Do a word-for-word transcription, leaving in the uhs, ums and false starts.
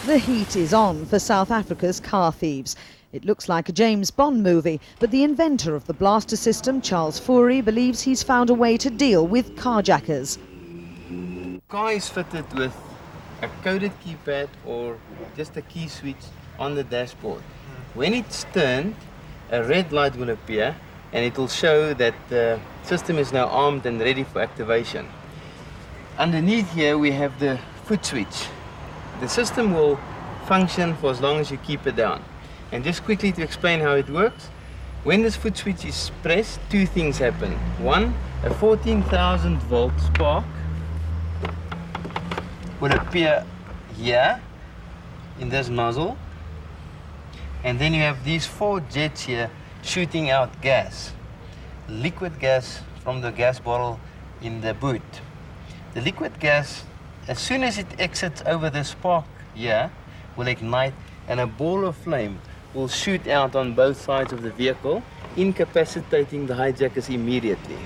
The heat is on for South Africa's car thieves. It looks like a James Bond movie, but the inventor of the blaster system, Charles Fourie, believes he's found a way to deal with carjackers. The car is fitted with a coded keypad or just a key switch on the dashboard. When it's turned, a red light will appear and it will show that the system is now armed and ready for activation. Underneath here we have the foot switch. The system will function for as long as you keep it down. And just quickly to explain how it works, when this foot switch is pressed, two things happen. One, a fourteen thousand volt spark would appear here in this muzzle, and then you have these four jets here shooting out gas, liquid gas from the gas bottle in the boot. The liquid gas, as soon as it exits over the spark here, will ignite and a ball of flame will shoot out on both sides of the vehicle, incapacitating the hijackers immediately.